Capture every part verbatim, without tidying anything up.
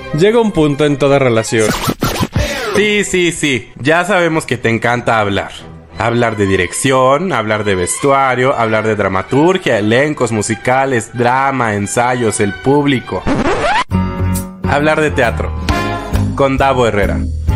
Llega un punto en toda relación. Sí, sí, sí, ya sabemos que te encanta hablar. Hablar de dirección, hablar de vestuario, hablar de dramaturgia, elencos musicales, drama, ensayos, el público. Hablar de teatro. Con Davo Herrera.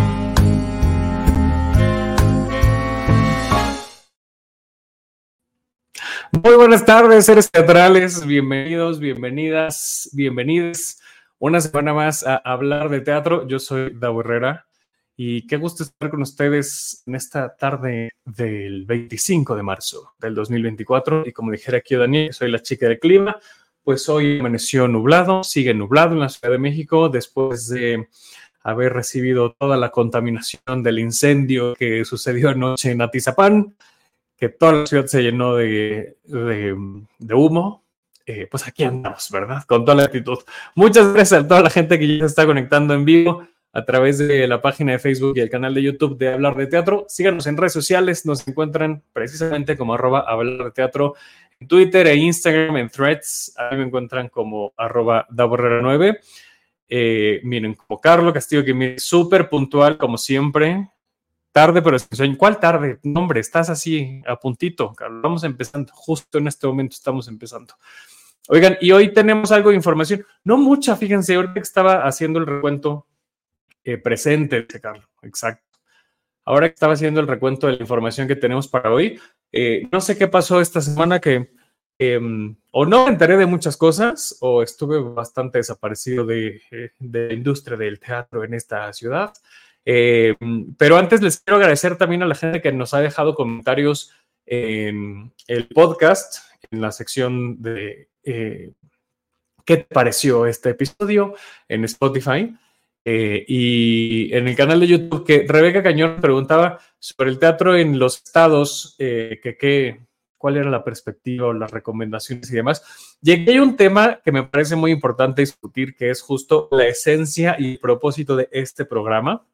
Muy buenas tardes, seres teatrales. Bienvenidos, bienvenidas, bienvenides. Una semana más a hablar de teatro. Yo soy Davo Herrera y qué gusto estar con ustedes en esta tarde del veinticinco de marzo del dos mil veinticuatro. Y como dijera aquí Daniel, soy la chica del clima. Pues hoy amaneció nublado, sigue nublado en la Ciudad de México después de haber recibido toda la contaminación del incendio que sucedió anoche en Atizapán, que toda la ciudad se llenó de, de, de humo. Eh, pues aquí andamos, ¿verdad? Con toda la actitud. Muchas gracias a toda la gente que ya se está conectando en vivo a través de la página de Facebook y el canal de YouTube de Hablar de Teatro. Síganos en redes sociales, nos encuentran precisamente como arroba Hablar de Teatro en Twitter e Instagram, en Threads. A mí me encuentran como arroba Davo Herrera nueve. Eh, miren, como Carlos Castillo, que miren, súper puntual como siempre. Tarde, pero sin sueño. ¿Cuál tarde? No, hombre, estás así a puntito, Carlos. Vamos empezando. Justo en este momento estamos empezando. Oigan, y hoy tenemos algo de información. No mucha, fíjense, ahorita que estaba haciendo el recuento eh, presente, Carlos. Exacto. Ahora que estaba haciendo el recuento de la información que tenemos para hoy, eh, no sé qué pasó esta semana que eh, o no me enteré de muchas cosas o estuve bastante desaparecido de, eh, de la industria del teatro en esta ciudad. Eh, pero antes les quiero agradecer también a la gente que nos ha dejado comentarios en el podcast, en la sección de eh, ¿qué te pareció este episodio? En Spotify. Eh, y en el canal de YouTube, que Rebeca Cañón preguntaba sobre el teatro en los estados, eh, que, que, cuál era la perspectiva, las recomendaciones y demás. Y aquí hay un tema que me parece muy importante discutir, que es justo la esencia y el propósito de este programa.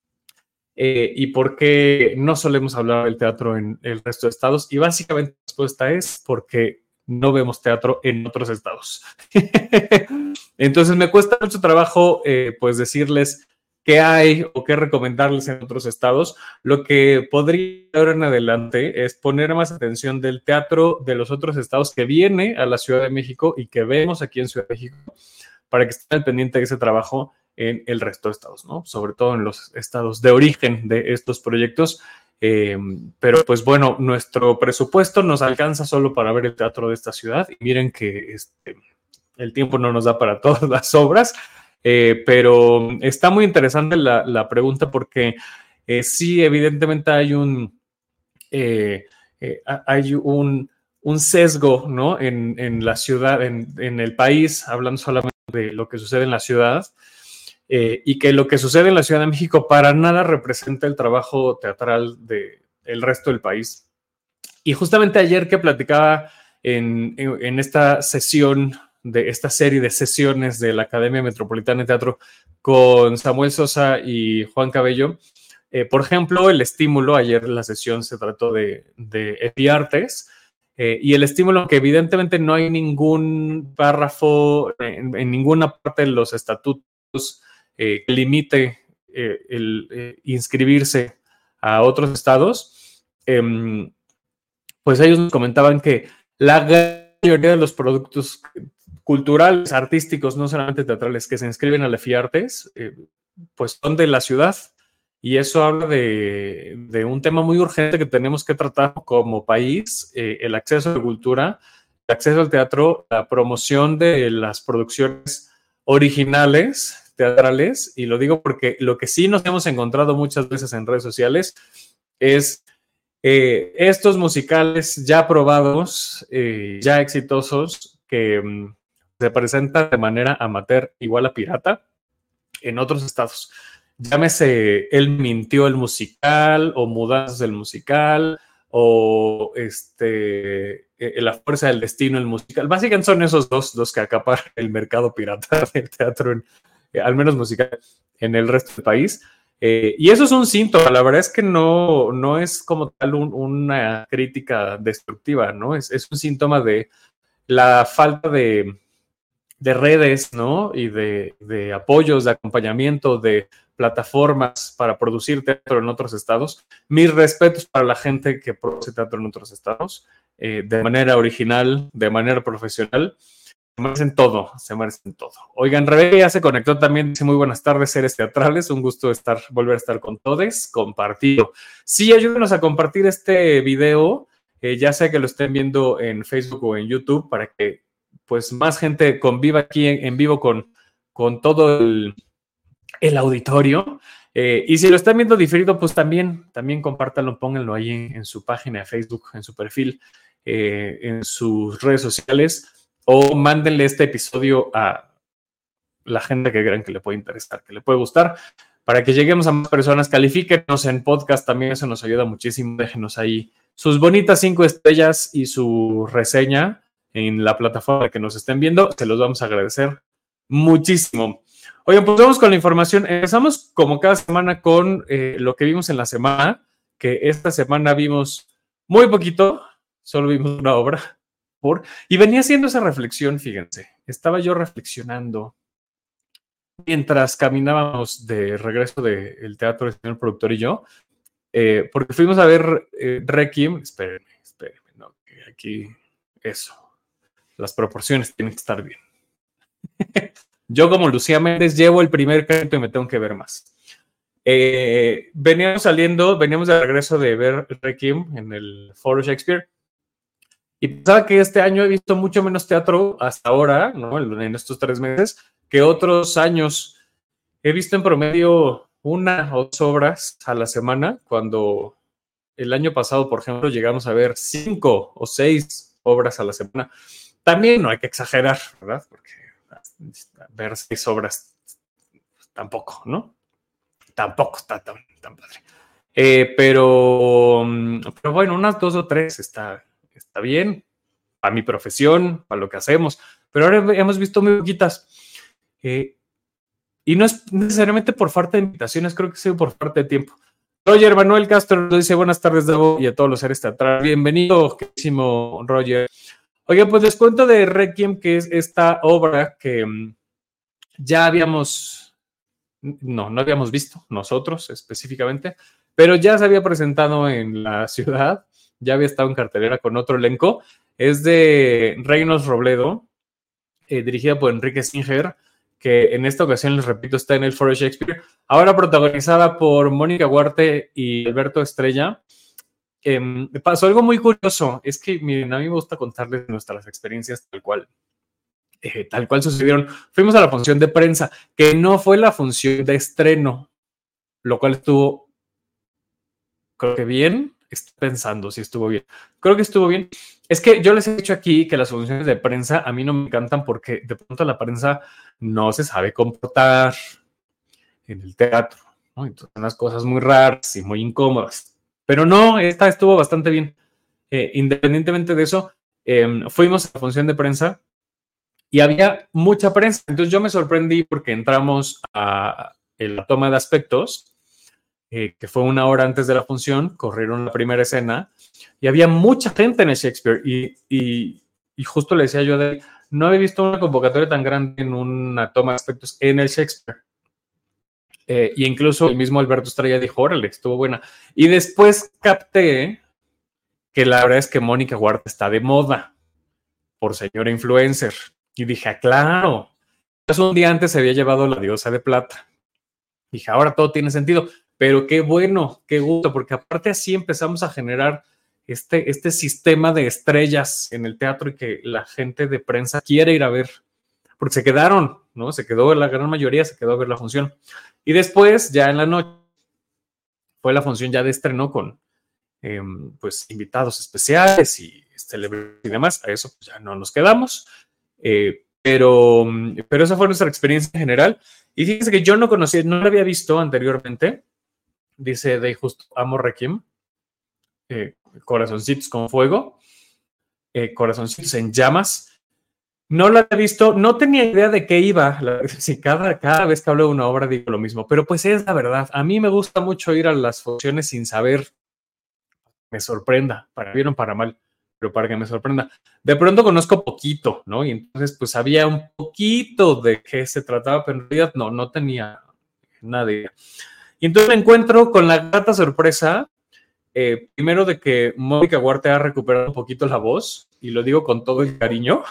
Eh, y por qué no solemos hablar del teatro en el resto de estados. Y básicamente la respuesta es porque no vemos teatro en otros estados. Entonces me cuesta mucho trabajo eh, pues decirles qué hay o qué recomendarles en otros estados. Lo que podría ahora en adelante es poner más atención del teatro de los otros estados que viene a la Ciudad de México y que vemos aquí en Ciudad de México, para que estén al pendiente de ese trabajo en el resto de estados, ¿no? Sobre todo en los estados de origen de estos proyectos. Eh, pero pues bueno, nuestro presupuesto nos alcanza solo para ver el teatro de esta ciudad. Y miren que este, el tiempo no nos da para todas las obras. Eh, pero está muy interesante la, la pregunta porque eh, sí, evidentemente hay un, eh, eh, hay un, un sesgo, ¿no? En, en la ciudad, en, en el país, hablando solamente de lo que sucede en la ciudad, eh, y que lo que sucede en la Ciudad de México para nada representa el trabajo teatral del resto del país. Y justamente ayer que platicaba en, en, en esta sesión, de esta serie de sesiones de la Academia Metropolitana de Teatro con Samuel Sosa y Juan Cabello, eh, por ejemplo, el estímulo, ayer la sesión se trató de, de Epiartes, Eh, y el estímulo, que evidentemente no hay ningún párrafo en, en ninguna parte de los estatutos eh, que limite eh, el eh, inscribirse a otros estados, eh, pues ellos nos comentaban que la mayoría de los productos culturales, artísticos, no solamente teatrales, que se inscriben a la Epiartes, eh, pues son de la ciudad. Y eso habla de, de un tema muy urgente que tenemos que tratar como país, eh, el acceso a la cultura, el acceso al teatro, la promoción de las producciones originales teatrales. Y lo digo porque lo que sí nos hemos encontrado muchas veces en redes sociales es eh, estos musicales ya probados, eh, ya exitosos, que um, se presentan de manera amateur, igual a pirata, en otros estados. Llámese Él mintió el musical, o Mudanzas del musical, o este, eh, La fuerza del destino el musical. Básicamente son esos dos los que acaparan el mercado pirata del teatro, en, eh, al menos musical, en el resto del país. Eh, y eso es un síntoma. La verdad es que no, no es como tal un, una crítica destructiva, ¿no? Es, es un síntoma de la falta de de redes, ¿no? Y de, de apoyos, de acompañamiento, de plataformas para producir teatro en otros estados. Mis respetos para la gente que produce teatro en otros estados, eh, de manera original, de manera profesional. Se merecen todo, se merecen todo. Oigan, Rebeca ya se conectó también, dice muy buenas tardes, seres teatrales, un gusto estar, volver a estar con todos, compartido. Sí, ayúdenos a compartir este video, eh, ya sea que lo estén viendo en Facebook o en YouTube, para que pues más gente conviva aquí en, en vivo con, con todo el, el auditorio. Eh, y si lo están viendo diferido, pues también, también compártanlo, pónganlo ahí en, en su página de Facebook, en su perfil, eh, en sus redes sociales. O mándenle este episodio a la gente que crean que le puede interesar, que le puede gustar, para que lleguemos a más personas. Califíquenos en podcast, también eso nos ayuda muchísimo. Déjenos ahí sus bonitas cinco estrellas y su reseña en la plataforma que nos estén viendo. Se los vamos a agradecer muchísimo. Oigan, pues vamos con la información. Empezamos como cada semana con eh, lo que vimos en la semana, que esta semana vimos muy poquito, solo vimos una obra. Por, y venía haciendo esa reflexión, fíjense, estaba yo reflexionando mientras caminábamos de regreso del teatro, el señor productor y yo, eh, porque fuimos a ver eh, Requiem. Espérenme, espérenme, no, que aquí, eso, las proporciones tienen que estar bien. Yo como Lucía Méndez llevo el primer crédito y me tengo que ver más. Eh, veníamos saliendo, veníamos de regreso de ver Requiem en el Foro Shakespeare. Y pensaba que este año he visto mucho menos teatro hasta ahora, ¿no? En estos tres meses, que otros años. He visto en promedio una o dos obras a la semana, cuando el año pasado, por ejemplo, llegamos a ver cinco o seis obras a la semana. También no hay que exagerar, ¿verdad? Porque ver seis obras tampoco, ¿no? Tampoco está tan, tan padre. Eh, pero, pero bueno, unas dos o tres está... Está bien, para mi profesión, para lo que hacemos, pero ahora hemos visto muy poquitas. Eh, y no es necesariamente por falta de invitaciones, creo que ha sido por falta de tiempo. Roger Manuel Castro nos dice buenas tardes, Davo, y a todos los seres teatrales. Bienvenido, queridísimo Roger. Oye, pues les cuento de Requiem, que es esta obra que um, ya habíamos, no, no habíamos visto nosotros específicamente, pero ya se había presentado en la ciudad. Ya había estado en cartelera con otro elenco. Es de Reynos Robledo, eh, dirigida por Enrique Singer, que en esta ocasión, les repito, está en el Foro Shakespeare. Ahora protagonizada por Mónica Huarte y Alberto Estrella. Eh, pasó algo muy curioso. Es que, miren, a mí me gusta contarles nuestras experiencias tal cual. Eh, tal cual sucedieron. Fuimos a la función de prensa, que no fue la función de estreno, lo cual estuvo, creo que bien. Estoy pensando si estuvo bien. Creo que estuvo bien. Es que yo les he dicho aquí que las funciones de prensa a mí no me encantan porque de pronto la prensa no se sabe comportar en el teatro, ¿no? Entonces son unas cosas muy raras y muy incómodas. Pero no, esta estuvo bastante bien. Eh, independientemente de eso, eh, fuimos a la función de prensa y había mucha prensa. Entonces yo me sorprendí porque entramos a la toma de aspectos, Eh, que fue una hora antes de la función, corrieron la primera escena y había mucha gente en el Shakespeare y, y, y justo le decía yo de él, no había visto una convocatoria tan grande en una toma de aspectos en el Shakespeare. Eh, y incluso el mismo Alberto Estrella dijo, órale, estuvo buena. Y después capté que la verdad es que Mónica Huarte está de moda por señora influencer. Y dije, ah, claro. Entonces un día antes se había llevado la Diosa de Plata. Dije, ahora todo tiene sentido. Pero qué bueno, qué gusto, porque aparte así empezamos a generar este, este sistema de estrellas en el teatro y que la gente de prensa quiere ir a ver, porque se quedaron, ¿no? Se quedó, la gran mayoría se quedó a ver la función. Y después, ya en la noche, fue la función ya de estreno con, eh, pues, invitados especiales y celebridades y demás. A eso pues, ya no nos quedamos. Eh, pero, pero esa fue nuestra experiencia en general. Y fíjense que yo no conocía, no la había visto anteriormente. Dice de justo, amo Requiem, eh, corazoncitos con fuego, eh, corazoncitos en llamas. No la he visto, no tenía idea de qué iba. La, si cada, cada vez que hablo de una obra digo lo mismo, pero pues es la verdad. A mí me gusta mucho ir a las funciones sin saber, me sorprenda, para bien o para mal. pero para que me sorprenda. De pronto conozco poquito, ¿no? Y entonces pues había un poquito de qué se trataba, pero en realidad no, no tenía nadie. Y entonces me encuentro con la grata sorpresa, eh, primero de que Mónica Huarte ha recuperado un poquito la voz, y lo digo con todo el cariño,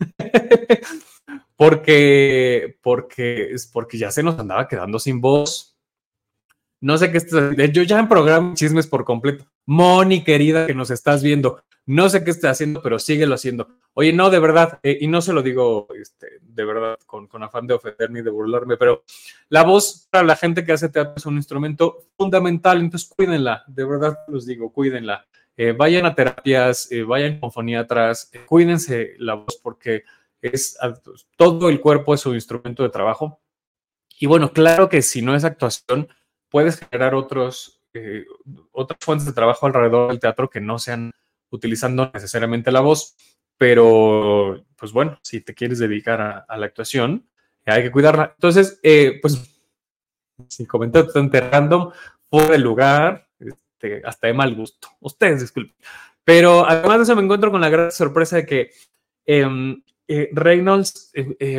porque, porque, es porque ya se nos andaba quedando sin voz. No sé qué estás haciendo. Yo ya en programa chismes por completo. Moni, querida, que nos estás viendo. No sé qué estás haciendo, pero síguelo haciendo. Oye, no, de verdad, eh, y no se lo digo este, de verdad con, con afán de ofender ni de burlarme, pero la voz para la gente que hace teatro es un instrumento fundamental, entonces cuídenla, de verdad los digo, cuídenla. Eh, vayan a terapias, eh, vayan con foniatras, eh, cuídense la voz porque es todo el cuerpo es un instrumento de trabajo. Y bueno, claro que si no es actuación, puedes generar otros, eh, otras fuentes de trabajo alrededor del teatro que no sean utilizando necesariamente la voz, pero pues bueno, si te quieres dedicar a, a la actuación, hay que cuidarla. Entonces, eh, pues, sin comentario tan random, fuera de lugar, este, hasta de mal gusto. Ustedes disculpen. Pero además de eso me encuentro con la gran sorpresa de que eh, eh, Reynolds... Eh, eh,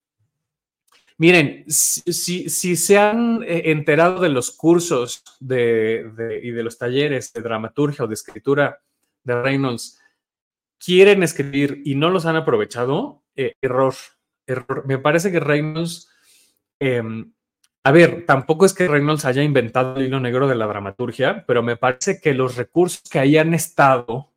Miren, si, si, si se han eh, enterado de los cursos de, de, y de los talleres de dramaturgia o de escritura de Reynolds, quieren escribir y no los han aprovechado, eh, error, error. Me parece que Reynolds, eh, a ver, tampoco es que Reynolds haya inventado el hilo negro de la dramaturgia, pero me parece que los recursos que ahí han estado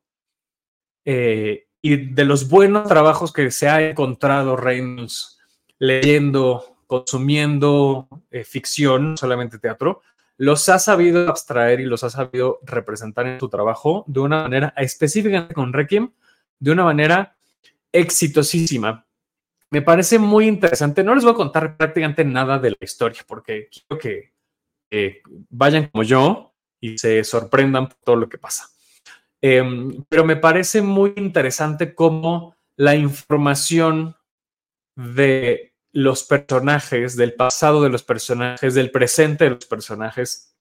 eh, y de los buenos trabajos que se ha encontrado Reynolds leyendo, consumiendo eh, ficción, no solamente teatro, los ha sabido abstraer y los ha sabido representar en su trabajo de una manera, específicamente con Requiem, de una manera exitosísima. Me parece muy interesante. No les voy a contar prácticamente nada de la historia, porque quiero que eh, vayan como yo y se sorprendan por todo lo que pasa. Eh, pero me parece muy interesante cómo la información de los personajes, del pasado de los personajes, del presente de los personajes,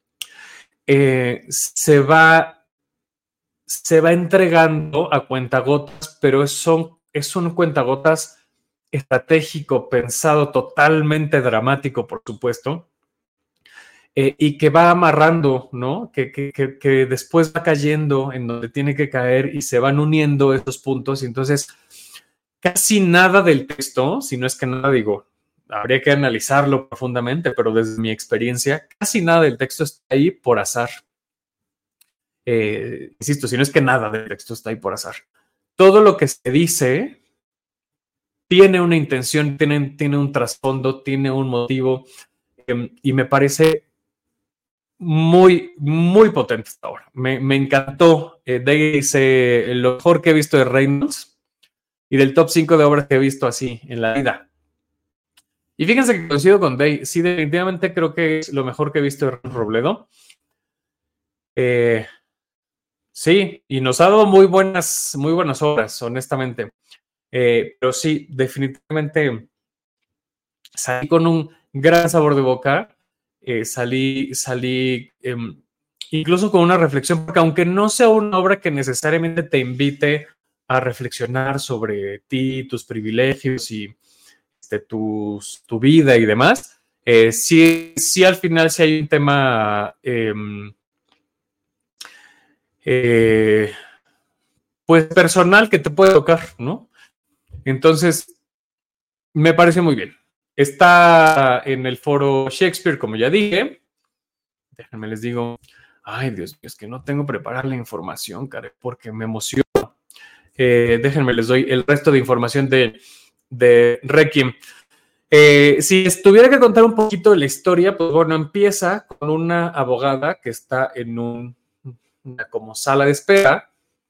eh, se va se va entregando a cuentagotas, pero es, son, es un cuentagotas estratégico, pensado, totalmente dramático, por supuesto, eh, y que va amarrando, ¿no? Que, que, que, que después va cayendo en donde tiene que caer y se van uniendo esos puntos, y entonces casi nada del texto, si no es que nada, digo, habría que analizarlo profundamente, pero desde mi experiencia, casi nada del texto está ahí por azar. Eh, insisto, si no es que nada del texto está ahí por azar. Todo lo que se dice tiene una intención, tiene, tiene un trasfondo, tiene un motivo, eh, y me parece muy, muy potente hasta ahora. Me, me encantó. Eh, dice lo mejor que he visto de Reynolds y del top cinco de obras que he visto así en la vida. Y fíjense que coincido con Day. Sí, definitivamente creo que es lo mejor que he visto de Reynolds Robledo. Eh, sí, y nos ha dado muy buenas, muy buenas obras, honestamente. Eh, pero sí, definitivamente salí con un gran sabor de boca. Eh, salí, salí eh, incluso con una reflexión, porque aunque no sea una obra que necesariamente te invite a reflexionar sobre ti, tus privilegios y este, tus, tu vida y demás, eh, sí, sí al final sí hay un tema eh, eh, pues personal que te puede tocar, ¿no? Entonces, me parece muy bien. Está en el foro Shakespeare, como ya dije. Déjenme les digo, ay Dios mío, es que no tengo preparada la información, cara, porque me emociono. Eh, déjenme les doy el resto de información de, de Requiem. Eh, si tuviera que contar un poquito de la historia, pues bueno, empieza con una abogada que está en un, una como sala de espera.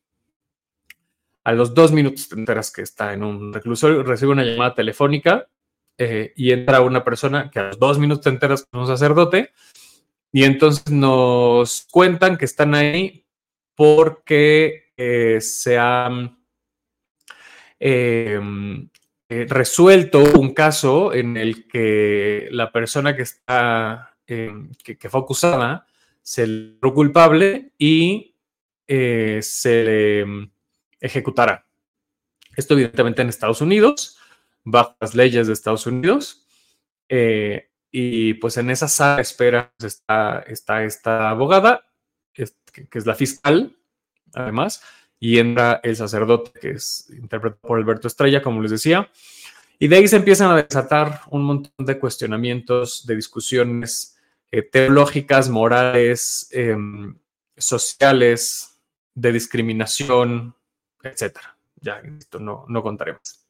A los dos minutos te enteras que está en un reclusorio, recibe una llamada telefónica eh, y entra una persona que a los dos minutos te enteras que es un sacerdote, y entonces nos cuentan que están ahí porque eh, se han eh, eh, resuelto un caso en el que la persona que está eh, que, que fue acusada se le dio culpable y eh, se le ejecutara. Esto evidentemente en Estados Unidos, bajo las leyes de Estados Unidos, eh, y pues en esa sala de espera pues, está, está esta abogada, que, que es la fiscal, además, y entra el sacerdote, que es interpretado por Alberto Estrella, como les decía, y de ahí se empiezan a desatar un montón de cuestionamientos, de discusiones eh, teológicas, morales, eh, sociales, de discriminación, etcétera. Ya, esto no, no contaré más.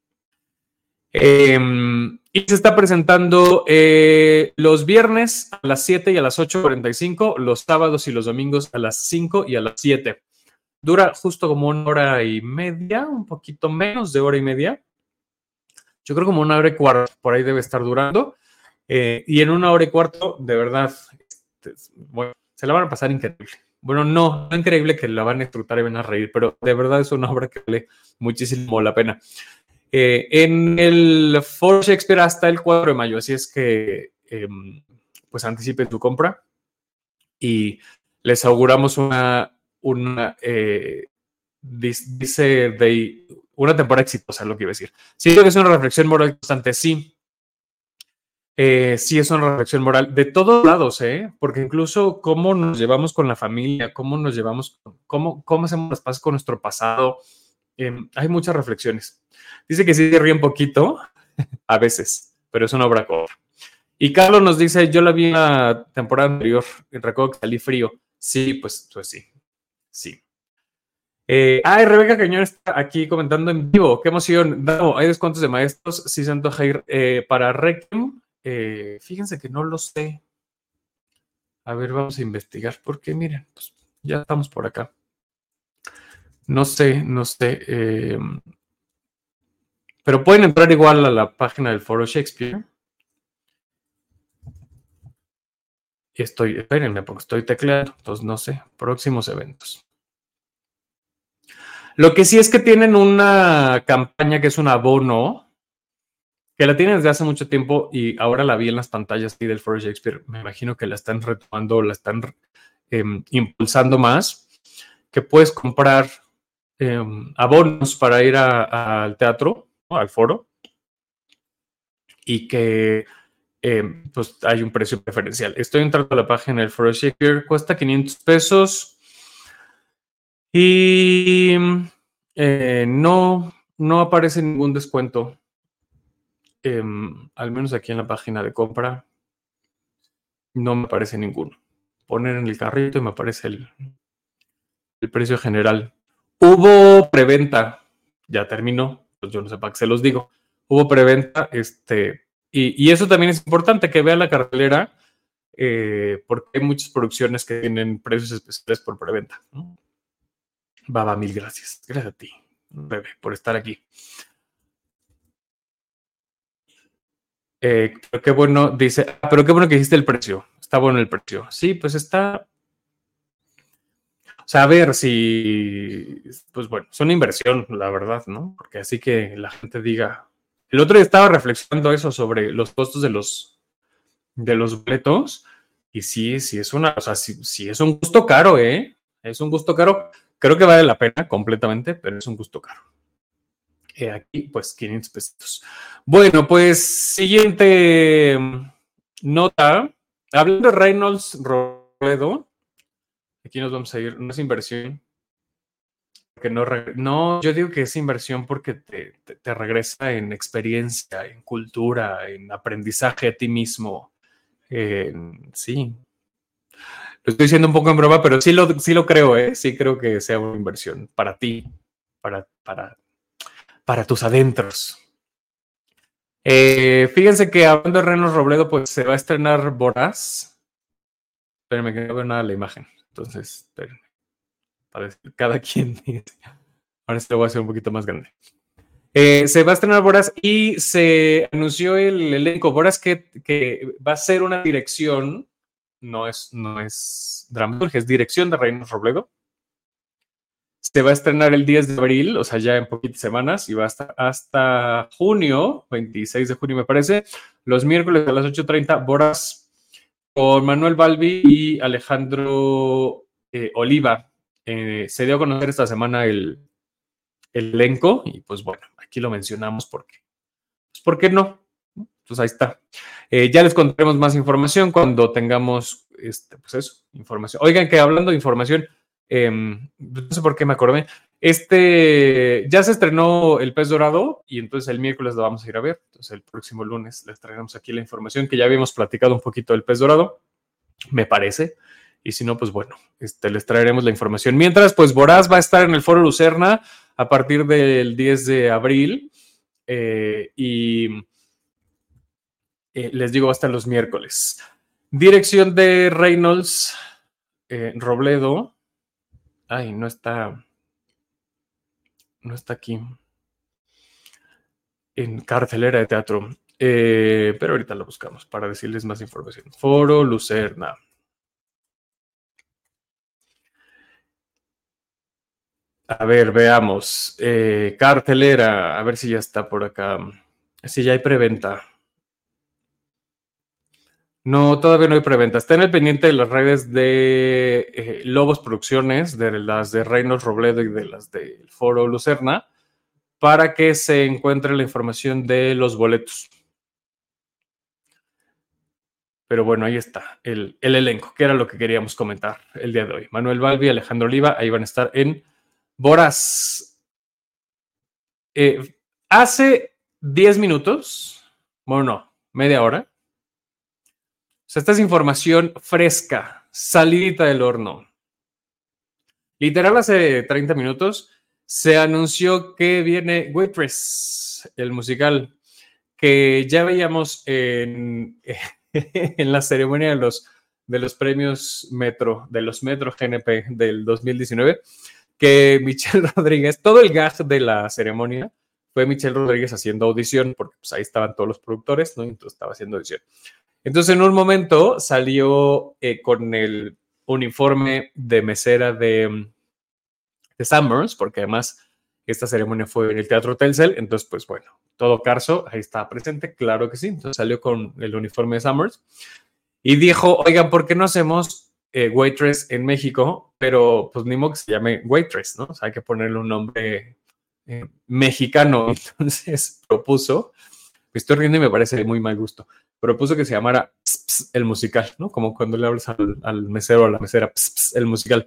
Eh, y se está presentando eh, los viernes a las siete y a las ocho cuarenta y cinco, los sábados y los domingos a las cinco y a las siete. Dura justo como una hora y media, un poquito menos de hora y media. Yo creo como una hora y cuarto, por ahí debe estar durando. Eh, y en una hora y cuarto, de verdad, bueno, se la van a pasar increíble. Bueno, no, no increíble que la van a disfrutar y van a reír, pero de verdad es una obra que vale muchísimo la pena. Eh, en el Foro Shakespeare hasta el cuatro de mayo, así es que eh, pues anticipen tu compra y les auguramos una, una eh, dice de una temporada exitosa, lo que iba a decir. Sí, creo que es una reflexión moral constante, sí. Eh, sí, es una reflexión moral de todos lados, ¿eh? Porque incluso cómo nos llevamos con la familia, cómo nos llevamos, cómo, cómo hacemos las paces con nuestro pasado. Eh, hay muchas reflexiones. Dice que sí se ríe un poquito, a veces, pero es una obra corta. Y Carlos nos dice, yo la vi en la temporada anterior, y recuerdo que salí frío. Sí, pues, pues sí, sí. Eh, ah, y Rebeca Cañón está aquí comentando en vivo. ¡Qué emoción! No, hay descuentos de maestros. Sí se antoja ir eh, para Requiem. Eh, fíjense que no lo sé. A ver, vamos a investigar. Porque miren, pues ya estamos por acá. No sé, no sé. Eh, pero pueden entrar igual a la página del Foro Shakespeare. Y estoy, espérenme, porque estoy tecleando. Entonces no sé. Próximos eventos. Lo que sí es que tienen una campaña que es un abono, que la tienen desde hace mucho tiempo y ahora la vi en las pantallas del Foro Shakespeare. Me imagino que la están retomando, la están eh, impulsando más, que puedes comprar eh, abonos para ir al teatro, ¿no? Al foro, y que eh, pues hay un precio preferencial. Estoy entrando a la página del Foro Shakespeare, cuesta quinientos pesos y eh, no, no aparece ningún descuento. Eh, al menos aquí en la página de compra no me aparece ninguno. Poner en el carrito y me aparece el, el precio general. Hubo preventa, ya terminó, pues yo no sé para qué se los digo. Hubo preventa, este, y, y eso también es importante que vea la cartelera, eh, porque hay muchas producciones que tienen precios especiales por preventa, ¿no? Baba, mil gracias. Gracias a ti, Bebe, por estar aquí. Eh, pero qué bueno, dice, ah, pero qué bueno que dijiste el precio. Está bueno el precio. Sí, pues está. O sea, a ver si. Pues bueno, es una inversión, la verdad, ¿no? Porque así que la gente diga. El otro día estaba reflexionando eso sobre los costos de los, de los boletos. Y sí, sí es una. O sea, sí, sí es un gusto caro, ¿eh? Es un gusto caro. Creo que vale la pena completamente, pero es un gusto caro. Eh, aquí, pues, quinientos pesos. Bueno, pues, siguiente nota. Hablando de Reynolds Robledo, aquí nos vamos a ir. No es inversión. Porque no, no, yo digo que es inversión porque te, te, te regresa en experiencia, en cultura, en aprendizaje a ti mismo. Eh, sí. Lo estoy diciendo un poco en broma, pero sí lo, sí lo creo, ¿eh? Sí creo que sea una inversión para ti, para, para para tus adentros. Eh, fíjense que hablando de Reynolds Robledo, pues se va a estrenar Voraz. Espérenme que no veo nada de la imagen. Entonces, espérenme. Para decir, cada quien dice. Ahora se lo voy a hacer un poquito más grande. Eh, se va a estrenar Voraz y se anunció el elenco. Voraz que, que va a ser una dirección, no es, no es dramaturgia, es dirección de Reynolds Robledo. Se va a estrenar el diez de abril, o sea, ya en poquitas semanas, y va a estar hasta junio, veintiséis de junio me parece, los miércoles a las ocho treinta, Voraz, con Manuel Balbi y Alejandro eh, Oliva. Eh, se dio a conocer esta semana el, el elenco y pues bueno, aquí lo mencionamos porque, pues, ¿por qué no? Pues ahí está. Eh, ya les contaremos más información cuando tengamos, este, pues eso, información. Oigan, que hablando de información, eh, no sé por qué me acordé, este, ya se estrenó El Pez Dorado y entonces el miércoles lo vamos a ir a ver. Entonces el próximo lunes les traeremos aquí la información que ya habíamos platicado un poquito del Pez Dorado, me parece. Y si no, pues bueno, este, les traeremos la información. Mientras, pues Voraz va a estar en el Foro Lucerna a partir del diez de abril eh, y eh, les digo hasta los miércoles. Dirección de Reynolds eh, Robledo. Ay, no está, no está aquí en cartelera de teatro, eh, pero ahorita lo buscamos para decirles más información. Foro Lucerna. A ver, veamos. Eh, cartelera, a ver si ya está por acá. Si ya hay preventa. No, todavía no hay preventa. Estén al pendiente de las redes de eh, Lobos Producciones, de las de Reynolds Robledo y de las del Foro Lucerna, para que se encuentre la información de los boletos. Pero bueno, ahí está el, el elenco, que era lo que queríamos comentar el día de hoy. Manuel Balbi, Alejandro Oliva, ahí van a estar en Voraz. Eh, hace diez minutos, bueno, no, media hora. O sea, esta es información fresca, salidita del horno. Literal, hace treinta minutos se anunció que viene Waitress, el musical, que ya veíamos en, en la ceremonia de los, de los premios Metro, de los Metro G N P del dos mil diecinueve, que Michelle Rodríguez, todo el gag de la ceremonia fue Michelle Rodríguez haciendo audición, porque pues, ahí estaban todos los productores, ¿no? Entonces estaba haciendo audición. Entonces, en un momento salió eh, con el uniforme de mesera de, de Summers, porque además esta ceremonia fue en el Teatro Telcel, entonces, pues bueno, todo Carso ahí está presente, claro que sí. Entonces salió con el uniforme de Summers y dijo, oigan, ¿por qué no hacemos eh, Waitress en México? Pero pues ni modo que se llame Waitress, ¿no? O sea, hay que ponerle un nombre eh, mexicano. Entonces propuso, me estoy riendo y me parece de muy mal gusto, propuso que se llamara Pss, Pss, el musical, ¿no? Como cuando le hablas al, al mesero o a la mesera, Pss, Pss, el musical.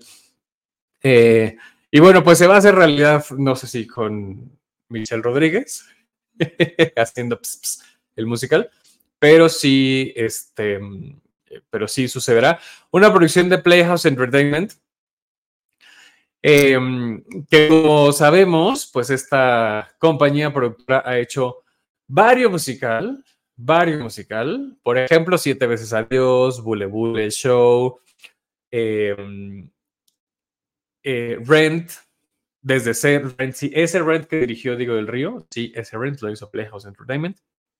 Eh, y bueno, pues se va a hacer realidad, no sé si con Michelle Rodríguez, haciendo Pss, Pss, el musical, pero sí, este, pero sí sucederá. Una producción de Playhouse Entertainment, eh, que como sabemos, pues esta compañía productora ha hecho varios musical, varios musical, por ejemplo, Siete veces Adiós, Bule Bule Show, eh, eh, Rent, desde ser Rent, sí, ese Rent que dirigió Diego del Río, sí, ese Rent lo hizo Playhouse Entertainment.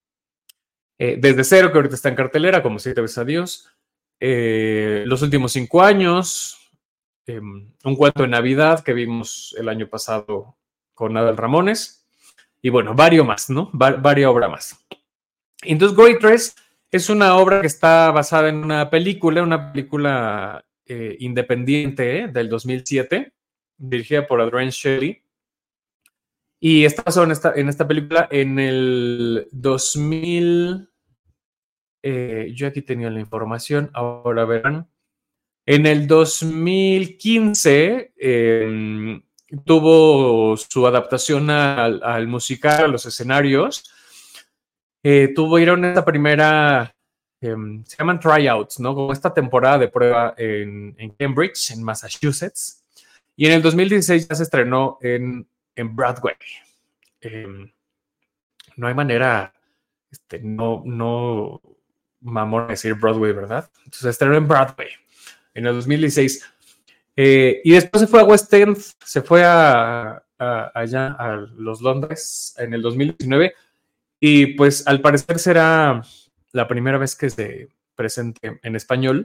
Eh, desde Cero, que ahorita está en cartelera, como Siete veces Adiós. Eh, los últimos cinco años, eh, Un cuento de Navidad que vimos el año pasado con Adal Ramones. Y bueno, varios más, ¿no? Va varias obras más. Entonces, Waitress es una obra que está basada en una película, una película eh, independiente eh, del dos mil siete, dirigida por Adrienne Shelly. Y está basado en esta, en esta película en el dos mil. Eh, yo aquí tenía la información, ahora verán. En el dos mil quince eh, tuvo su adaptación al, al musical, a los escenarios. Eh, tuvieron esta primera, eh, se llaman tryouts, ¿no? Como esta temporada de prueba en, en Cambridge, en Massachusetts. Y en el dos mil dieciséis ya se estrenó en, en Broadway. Eh, no hay manera, este, no, no, mamón decir Broadway, ¿verdad? Entonces se estrenó en Broadway en el dos mil dieciséis. Eh, y después se fue a West End, se fue a, a, allá a los Londres en el dos mil diecinueve. Y pues al parecer será la primera vez que se presente en español.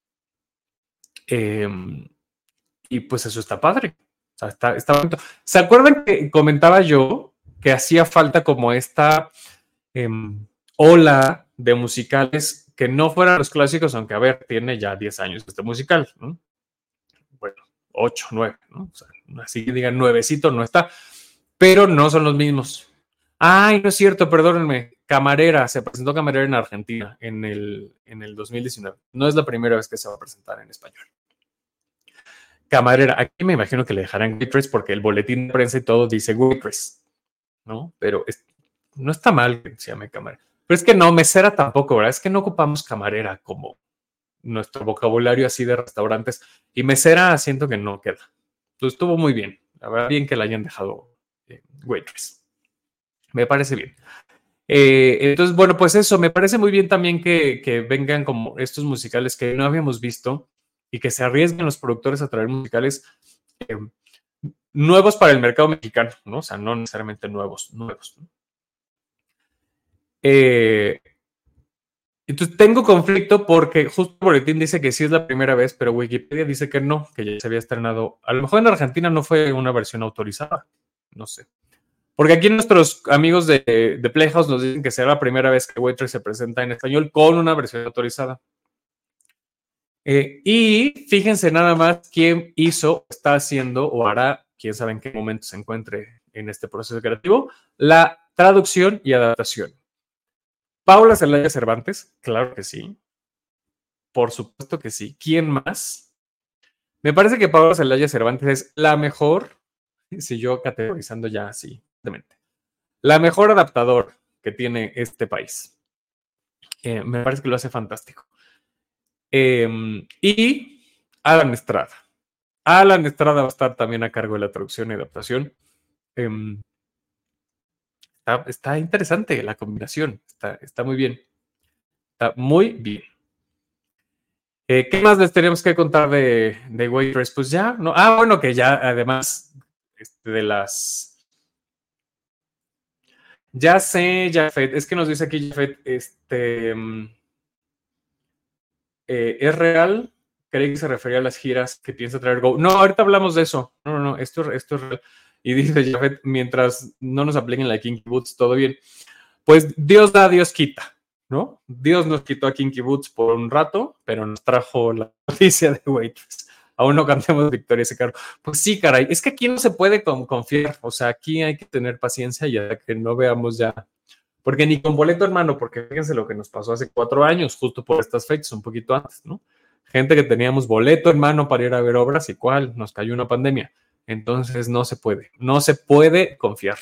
Eh, y pues eso está padre. O sea, está, está bonito. ¿Se acuerdan que comentaba yo que hacía falta como esta eh, ola de musicales que no fueran los clásicos, aunque a ver, tiene ya diez años este musical, ¿no? Bueno, ocho, nueve, ¿no? O sea, así que digan nuevecito no está. pero no son los mismos. Ay, no es cierto, perdónenme. Camarera, se presentó Camarera en Argentina en el, en el dos mil diecinueve. No es la primera vez que se va a presentar en español. Camarera, aquí me imagino que le dejarán Waitress porque el boletín de prensa y todo dice Waitress, ¿no? Pero es, no está mal que se llame Camarera. Pero es que no, mesera tampoco, ¿verdad? Es que no ocupamos camarera como nuestro vocabulario así de restaurantes. Y mesera siento que no queda. Entonces estuvo muy bien. La verdad, bien que le hayan dejado eh, Waitress. Me parece bien. Eh, entonces, bueno, pues eso, me parece muy bien también que, que vengan como estos musicales que no habíamos visto y que se arriesguen los productores a traer musicales eh, nuevos para el mercado mexicano, ¿no? O sea, no necesariamente nuevos, nuevos. ¿no? Eh, entonces, tengo conflicto porque justo el boletín dice que sí es la primera vez, pero Wikipedia dice que no, que ya se había estrenado. A lo mejor en Argentina no fue una versión autorizada, no sé. Porque aquí nuestros amigos de, de Playhouse nos dicen que será la primera vez que Waitress se presenta en español con una versión autorizada. Eh, y fíjense nada más quién hizo, está haciendo o hará, quién sabe en qué momento se encuentre en este proceso creativo, la traducción y adaptación. Paula Celaya Cervantes, claro que sí. Por supuesto que sí. ¿Quién más? Me parece que Paula Celaya Cervantes es la mejor, si yo categorizando ya así, la mejor adaptador que tiene este país. Eh, me parece que lo hace fantástico. Eh, y Alan Estrada. Alan Estrada va a estar también a cargo de la traducción y adaptación. Eh, está, está interesante la combinación. Está, está muy bien. Está muy bien. Eh, ¿Qué más les tenemos que contar de, de Waitress? Pues ya, no. Ah, bueno, que ya además este, de las. Ya sé, Jafet, es que nos dice aquí Jafet, este. Eh, ¿Es real? Creí que se refería a las giras que piensa traer Go. No, ahorita hablamos de eso. No, no, no, esto, esto es real. Y dice Jafet, mientras no nos apliquen la Kinky Boots, todo bien. Pues Dios da, Dios quita, ¿no? Dios nos quitó a Kinky Boots por un rato, pero nos trajo la noticia de Waitress. Aún no cantemos victoria ese carro. Pues sí, caray, es que aquí no se puede confiar. O sea, aquí hay que tener paciencia y hasta que no veamos ya. Porque ni con boleto, hermano, porque fíjense lo que nos pasó hace cuatro años, justo por estas fechas, un poquito antes, ¿no? Gente que teníamos boleto en mano para ir a ver obras y cuál, nos cayó una pandemia. Entonces no se puede, no se puede confiar.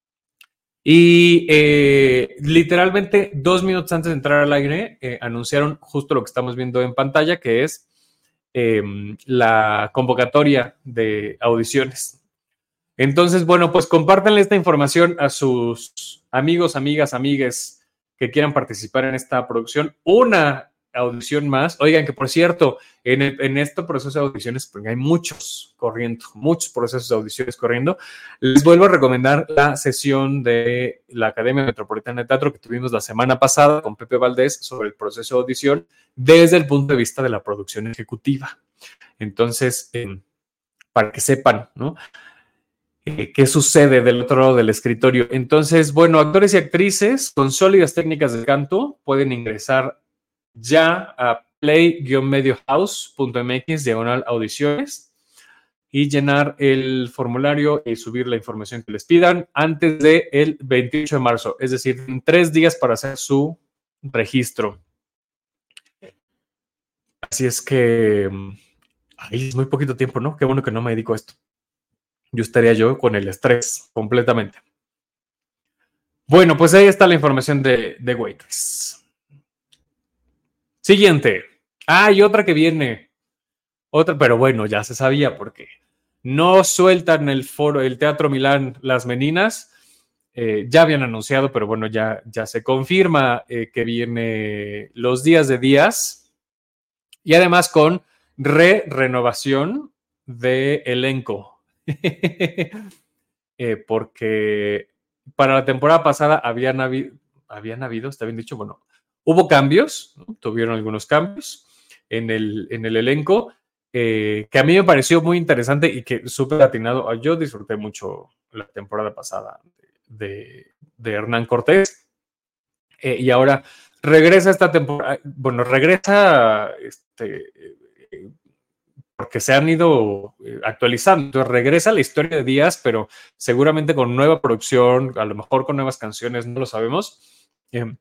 Y eh, literalmente dos minutos antes de entrar al aire, eh, anunciaron justo lo que estamos viendo en pantalla, que es eh, la convocatoria de audiciones. Entonces, bueno, pues compártanle esta información a sus amigos, amigas, amigues que quieran participar en esta producción. Una audición más. Oigan, que por cierto, en, el, en este proceso de audiciones, porque hay muchos corriendo, muchos procesos de audiciones corriendo, les vuelvo a recomendar la sesión de la Academia Metropolitana de Teatro que tuvimos la semana pasada con Pepe Valdés sobre el proceso de audición desde el punto de vista de la producción ejecutiva. Entonces, eh, para que sepan, ¿no? ¿Qué sucede del otro lado del escritorio? Entonces, bueno, actores y actrices con sólidas técnicas de canto pueden ingresar ya a play-mediohouse punto mx diagonal audiciones y llenar el formulario y subir la información que les pidan antes del veintiocho de marzo, es decir, en tres días para hacer su registro. Así es que, ay, es muy poquito tiempo, ¿no? Qué bueno que no me dedico a esto. Yo estaría yo con el estrés completamente. Bueno, pues ahí está la información de, de Waitress. Siguiente. Ah, y otra que viene. Otra, pero bueno, ya se sabía porque no sueltan el foro, el Teatro Milán Las Meninas. Eh, ya habían anunciado, pero bueno, ya, ya se confirma eh, que viene Los Días de Días. Y además con re-renovación de elenco. eh, porque para la temporada pasada habían habido, habían habido, está bien dicho, bueno, hubo cambios, ¿no? Tuvieron algunos cambios en el, en el elenco, eh, que a mí me pareció muy interesante y que súper atinado. Yo disfruté mucho la temporada pasada de, de Hernán Cortés, eh, y ahora regresa esta temporada, bueno, regresa este, eh, porque se han ido actualizando. Entonces regresa la historia de Díaz, pero seguramente con nueva producción, a lo mejor con nuevas canciones, no lo sabemos. Eh,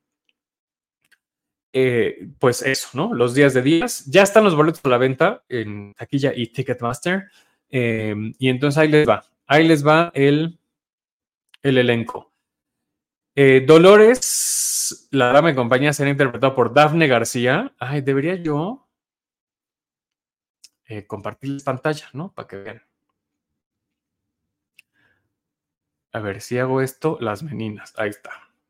eh, pues eso, ¿no? Los días de Díaz. Ya están los boletos a la venta en taquilla y Ticketmaster. Eh, y entonces ahí les va. Ahí les va el, el elenco. Eh, Dolores, la dama de compañía, será interpretada por Dafne García. Ay, debería yo eh, compartir pantalla, ¿no? Para que vean. A ver, si hago esto, las meninas. Ahí está.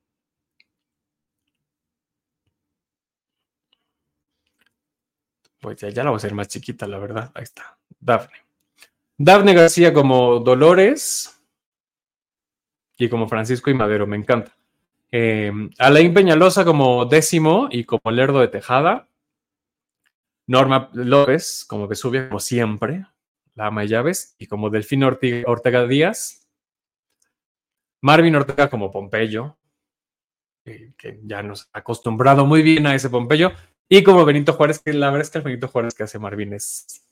Pues ya, ya la voy a hacer más chiquita, la verdad. Ahí está. Dafne. Dafne García como Dolores y como Francisco y Madero. Me encanta. Eh, Alain Peñalosa como Décimo y como Lerdo de Tejada. Norma López como Vesubia, como siempre. La ama de llaves. Y como Delfino Ortega, Ortega Díaz. Marvin Ortega como Pompeyo. Eh, que ya nos ha acostumbrado muy bien a ese Pompeyo. Y como Benito Juárez, que la verdad es que el Benito Juárez que hace Marvin es